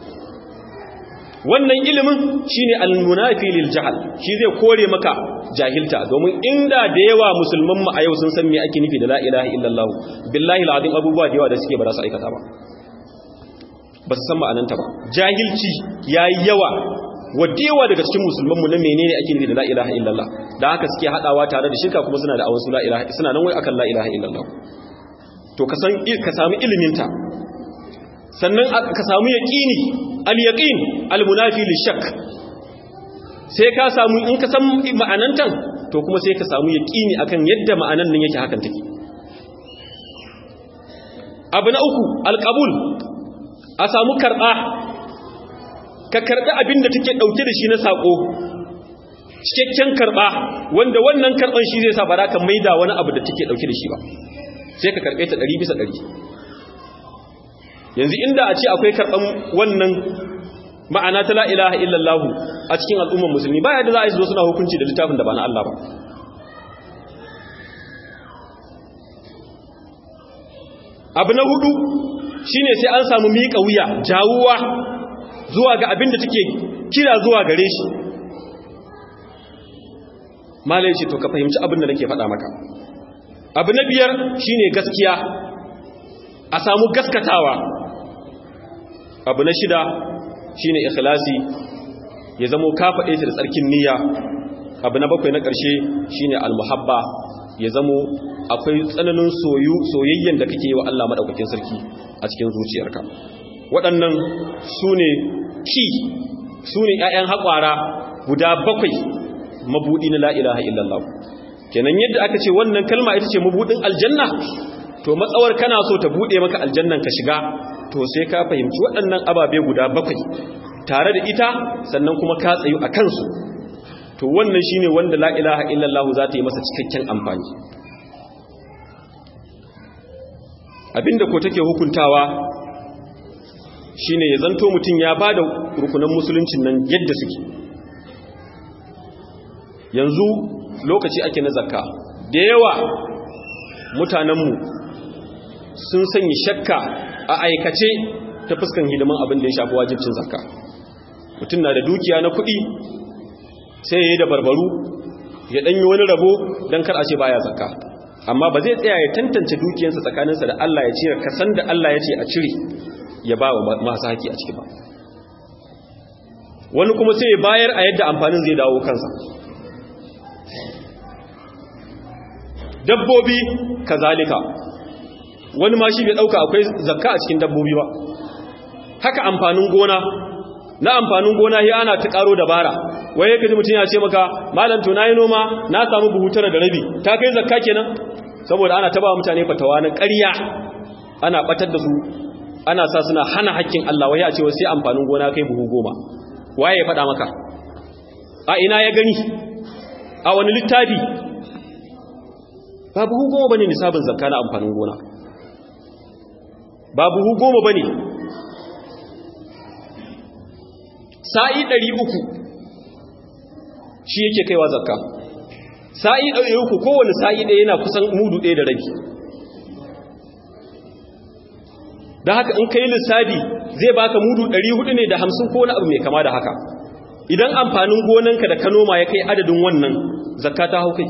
wannan ilimin shine al-munafi lil jahl shi zai kore maka jahilta domin inda da yawa musulman mu a yau sun san me ake nufi da la ilaha illallah billahi al-azim abubuwa da yawa da suke ba za su aikata ba su san ma'ananta ba jahilci yayi yawa wadewa daga cikin musulman mu na menene ake nufi da la ilaha illallah da haka suke hadawa tare da shirka kuma suna da awansu la ilaha suna nan wai akan la ilaha illallah to ka samu ilimin ta sannan ka samu yaqini al-yaqin al-munafi lish-shakk sai ka samu in ka san ma'anantan to kuma sai ka samu yaqini akan yadda ma'anan nan yake hakan take abu na uku al-qabul a samu karba ka karɓi abin da take ɗauke da shi na saƙo cikakken karɓa wanda wannan karɓan shi zai sa ba za ka maida wani abu da take ɗauke da shi ba sai ka karɓe ta 100%. yanzu inda a ce akwai karɓan wannan ma'ana ta la ilaha illallah a cikin al'ummar musulmi baya da za a yi zo suna hukunci da littafin da ba na Allah ba abu na hudu shine sai an samu miƙa wuya jawuwa zuwa ga abin da take kira zuwa gare shi malai ce to ka fahimci abin da nake faɗa maka abu na 5 shine gaskiya a samu gaskatawa abu na 6 shine ikhlasi ya zamo ka faɗe ta da tsarkin niyya abu na 7 na ƙarshe shine almuhabba ya zamo akwai tsananin soyayyen da kake yi wa Allah madaukakin sarki a cikin zuciyarka waɗannan su ne ‘ya'yan haƙwara guda 7 mabuɗi na la'ilaha illallah kenan yadda aka ce wannan kalma ita ce mabuɗin aljanna to matsawar kana so ta buɗe maka aljannan ka shiga to sai ka fahimci waɗannan ababe guda 7 tare da ita sannan kuma ka tsayu a kansu to wannan shi ne wanda la'ilaha illallah za ta yi masa cikakken amfani abinda ko take hukuntawa shine ya zanto mutum ya bada rukunan musuluncin nan yadda suke yanzu lokaci ake na zakka da yawa mutanenmu sun sanya shakka a aikace ta fuskan hidiman abin da ya shafi wajibcin zakka mutum na da dukiya na kuɗi sai ya yi da barbaru ya ɗanyi wani rabo don kar a ce baya zakka amma ba zai tsaya ya tantance dukiyarsa tsakaninsa da Allah ya cire kasan da Allah ya ce a cire ya ba wa masu haƙi a ciki ba wani kuma sai ya bayar a yadda amfanin zai dawo kansa dabbobi kazalika wani ma shi bai ɗauka akwai zakka a cikin dabbobi ba haka amfanin gona na amfanin gona ya ana ta ƙaro dabara wai ya kaji mutum ya ce maka malam to nayi noma na samu buhu 9 da rabi ta kai zakka kenan saboda ana taba mutane fatawa na ƙarya ana batar da su ana sa suna hana haƙƙin Allah wai a ce sai amfanin gona kai buhu 10 waye ya faɗa maka a ina ya gani a wani littafi ba buhu 10 bane nisabin zakka na amfanin gona ba buhu 10 bane sa'i 300 shi yake kaiwa zakka. Sa'i ɗaya uku kowane sa'i ɗaya yana kusan mudu ɗaya da rabi. Da haka in kai lissafi zai baka mudu 400 ne da 50 ko wani abu mai kama da haka. Idan amfanin gonanka da ka noma ya kai adadin wannan zakka ta hau kai.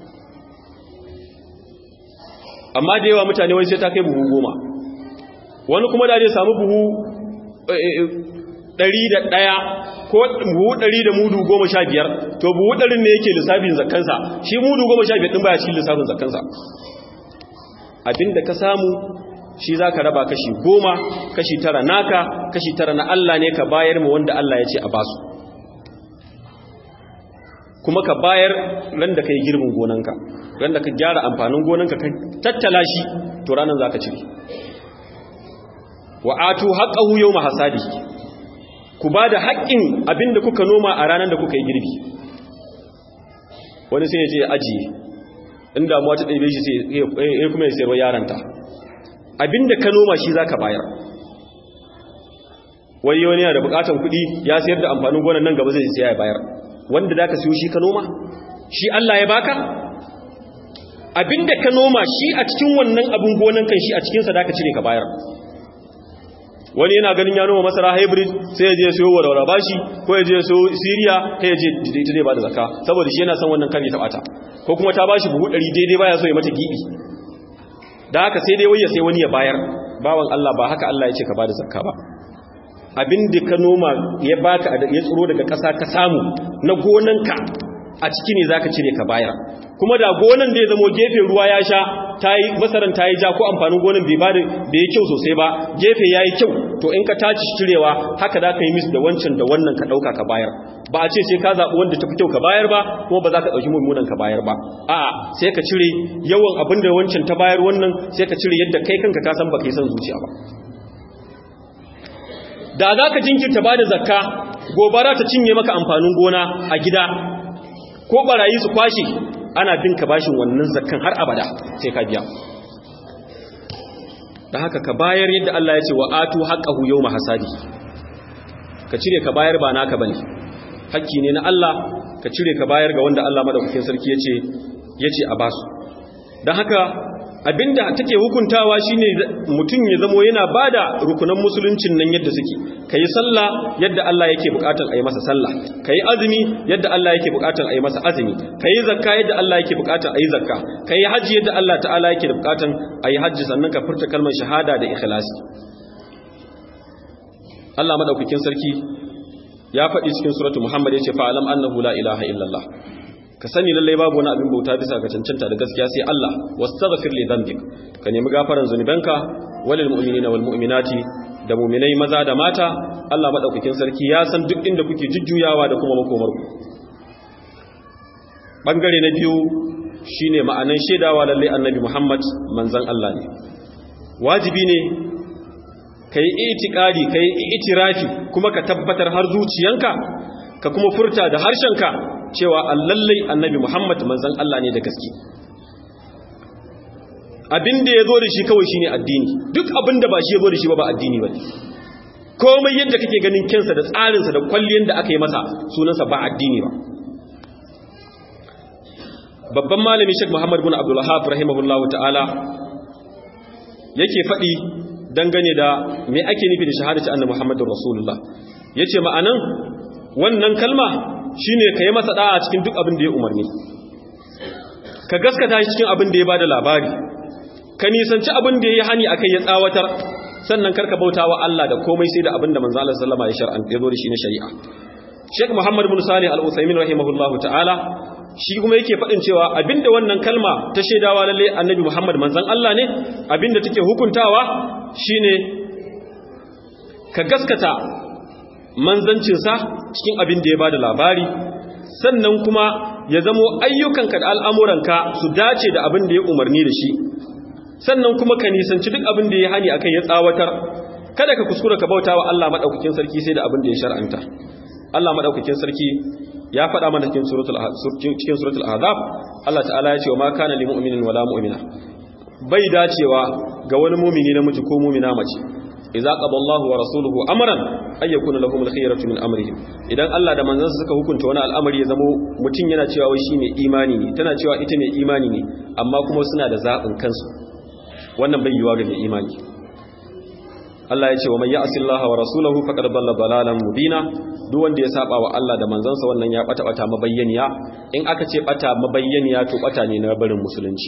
Amma da yawa mutane wai sai ta kai buhu 10. Wani kuma da zai samu buhu 101 ko buhu 100 da mudu 15, to buhu 100 ne yake lissafin zakkansa, shi mudu 15 din baya cikin lissafin zakkansa. Abinda ka samu shi za ka raba kashi 10, kashi 9 naka, kashi 9 na Allah ne ka bayar mu wanda Allah ya ce a basu. Kuma ka bayar ran da ka yi girbin gonanka, ran da ka gyara amfanin gonanka ka tattala shi, to ranar za ka cire. Wa'atu haqqahu yawma hasadi, ku ba da haƙƙin abinda kuka noma a ranar da kuka yi girbi. Wani sai ya ce ajiye, in damuwa ta ɗaibe shi sai ya kuma ya sayarwa yaranta. Abinda ka noma shi zaka bayar. Wai wani yana da bukatan kuɗi ya sayar da amfanin gonan nan gaba zai siya ya bayar. Wanda zaka siyo shi ka noma? Shi Allah ya baka? Abinda ka noma shi a cikin wannan abin gonan kan shi a cikin sa zaka cire ka bayar. Wani yana ganin ya noma masara hybrid sai ya je siyo warwara bashi ko ya je siyo Syria sai ya je ita zai bada zakka saboda shi yana son wannan kan ya tabata. Ko kuma ta bashi buhu 100 daidai baya so ya mata gibi. Da haka sai dai wai ya sai wani ya bayar. Bawan Allah ba haka Allah ya ce ka bada zakka ba. Abin da ka noma ya baka ya tsiro daga ƙasa ka samu na gonanka a ciki ne zaka cire ka bayar. Kuma da gonan da ya zamo gefe ruwa ya sha masaran tayi ja ko amfanin gonan bai yi kyau sosai ba, gefe yayi kyau, to in ka taci cirewa haka da ka yi mis da wancan da wannan ka dauka ka bayar. Ba a ce sai ka zaɓi wanda tafi kyau ka bayar ba, kuma ba za ka ɗauki mummunan ka bayar ba. A'a, sai ka cire yawan abin da wancan ta bayar wannan, sai ka cire yadda kai kanka ka san baka yi son zuciya ba. Da za ka jinkirta ba da zakka, gobara ta cinye maka amfanin gona a gida, ko barayi su kwashe, ana bin ka bashin wannan zakkan har abada sai ka biya. Da haka ka bayar yadda Allah ya ce wa atu haqqahu yawma hasadi. Ka cire ka bayar ba naka bane. Hakki ne na Allah, ka cire ka bayar ga wanda Allah madaukakin sarki yace a basu. Dan haka abinda take hukuntawa shine mutum ya zamo yana bada rukunan musuluncin nan yadda suke. Kai sallah yadda Allah yake bukatun ayi masa sallah, kai azumi yadda Allah yake bukatun ayi masa azumi, kai zakka yadda Allah yake bukatun ayi zakka, kai haji yadda Allah ta'ala yake bukatun ayi haji, sannan ka furta kalmar shahada da ikhlasi. Allah madaukakin sarki ya faɗi cikin suratul Muhammad yace fa alam annahu la ilaha illallah. Ka sani lallai babu wani abin bauta bisa ga cancanta da gaskiya sai Allah. Wastaghfir li dhanbik, ka nemi gafaran zunubanka, walil mu'minina wal mu'minati, da mu'minai maza da mata. Allah madaukakin sarki ya san duk inda kuke jujjuyawa da kuma makomarku. Bangare na biyu shine ma'anan shedawa lallai annabi Muhammad manzon Allah ne. Wajibi ne kai itikadi, kai itirafi, kuma ka tabbatar har zuciyanka, ka kuma furta da harshenka cewa lallai annabi Muhammad manzon Allah ne da gaske. Abinda ya zo da shi kawai shine addini, duk abinda ba shi ya zo da shi ba addini ba. Komai yadda kake ganin kensa da tsarinsa da kwalliyar da aka yi masa sunansa ba addini ba. Babban malami Sheikh Muhammad bin Abdul Wahhab rahimahullahu ta'ala yake faɗi dangane da me ake nufi da shahadatu annabi Muhammadur Rasulullah. Yace ma'anan wannan kalma shine kai masa da'a cikin duk abin da ya umarni, ka gaskata shi cikin abin da ya bada labari, ka nisanci abin da ya yi hani akai ya tsawatar, sannan karka bautawa Allah da komai sai da abin da manzo Allah sallama ya shar'anta ya zo da shi na shari'a. Sheikh Muhammad bin Salih Al-Utsaimin rahimahullahu ta'ala shi kuma yake faɗin cewa abinda wannan kalma ta shaidawa lalle annabi Muhammad manzon Allah ne, abinda take hukuntawa shine ka gaskata manzancinsa cikin abin da ya bada labari, sannan kuma ya zamo ayyukanka da al'amuranka su dace da abin da ya umarni da shi, sannan kuma ka nisanci duk abin da ya hani akan ya tsawatar. Kada ka kuskura ka bautawa Allah madaukakin sarki sai da abin da ya shar'anta. Allah madaukakin sarki ya faɗa mana cikin suratul Ahzab, Allah ta'ala ya ce wa ma kana lil mu'minin wala mu'mina, bai dacewa ga wani mu'mini namiji ko mu'mina mace idza qada Allahu wa rasuluhu amran ay yakuna lahum al-khiyaratu min amrihim idan Allah da manzansa suka hukunta wani al'amari ya zama mutun yana cewa wai shi mai imani ne tana cewa ita mai imani ne amma kuma suna da zabin kansu wannan bai yiwa ga mai imani Allah ya ce wa man ya'si Allah wa rasulahu faqad dalla dalalan mubina duk wanda ya saba wa Allah da manzansa wannan ya bata mabayyaniya in aka ce bata mabayyaniya to bata ne na barin musulunci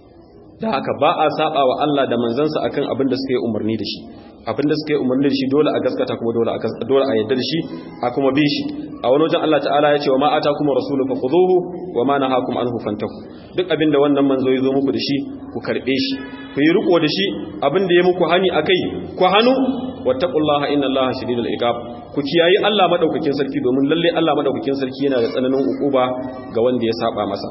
da haka ba a saba wa Allah da manzansa akan abin da suka yi umarni da shi abin da suka yi umarni da shi dole a gaskata kuma dole a yadda da shi a kuma bi shi a wani wajen Allah ta'ala ya ce wa ma atakum rasulu fakhuduhu wa ma nahakum anhu fantahu duk abin da wannan manzo ya zo muku da shi ku karbe shi ku yi riko da shi abin da ya muku hani akai ku hanu wattaqullaha innallaha shadidul iqab ku kiyayi Allah madaukakin sarki domin lalle Allah madaukakin sarki yana da tsananin ukuba ga wanda ya saba masa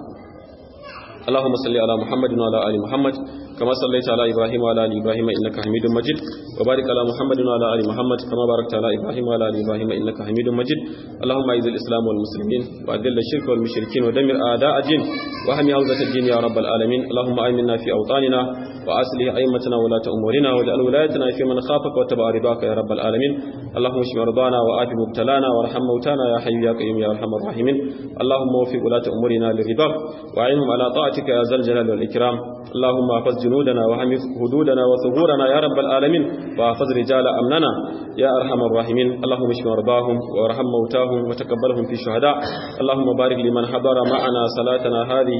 اللهم صل على محمد وعلى ال محمد كما صليت على ابراهيم وعلى ال ابراهيم انك حميد مجيد وبارك على محمد وعلى ال محمد كما باركت على ابراهيم وعلى ال ابراهيم انك حميد مجيد اللهم اعز الاسلام والمسلمين واذل الشرك والمشركين ودمر اعداء الدين واحمي حوزة الدين يا رب العالمين اللهم آمنا في اوطاننا واصلح ائمتنا وولاة امورنا واجعل ولايتنا في من خافك واتبع رضاك يا رب العالمين اللهم اشف مرضانا وآت مبتلانا وارحم موتانا يا حي يا قيوم يا ارحم الراحمين اللهم وفق ولاة امورنا لرضاك واعينهم على طاعتك يا ذا الجلال والإكرام اللهم احفظ جنودنا وحمي حدودنا وثغورنا يا رب العالمين واحفظ رجال أمننا يا أرحم الراحمين اللهم اشف مرضاهم وارحم موتاهم وتقبلهم في شهداء اللهم بارك لمن حضر معنا صلاتنا هذه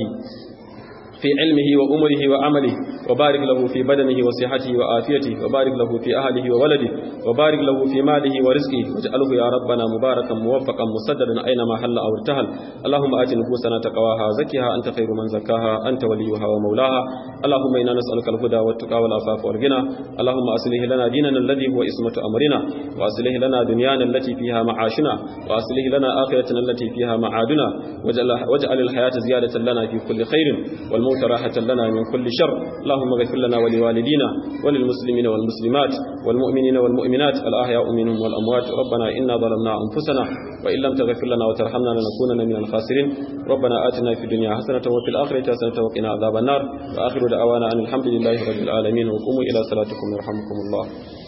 في علمه وأمره وعمله وبارك له في بدنه وصحته وآفيته وبارك له في أهله وولده وبارك له في ماله ورزقه واجعله يا ربنا مباركا موفقا مسددا أينما حل أو ارتهل اللهم آت نفوسنا تقواها زكها أنت خير من زكاها أنت وليها ومولاها اللهم إنا نسألك الهدى والتقى والعفاف والغنى اللهم أصلح لنا ديننا الذي هو اسمة أمرنا وأصلح لنا دنيانا التي فيها معاشنا وأصلح لنا آخرتنا التي فيها معادنا واجعل الحياة زيادة لنا في كل خير والموت راحة لنا من كل شر اللهم اغفر لنا ولوالدينا وللمسلمين والمسلمات والمؤمنين والمؤمنات الأحياء منهم والأموات ربنا إنا ظلمنا أنفسنا وإن لم تغفر لنا وترحمنا لنكونن من الخاسرين ربنا آتنا في الدنيا حسنة وفي الآخرة حسنة وقنا عذاب النار وآخر دعوانا أن الحمد لله رب العالمين وقوموا إلى صلاتكم يرحمكم الله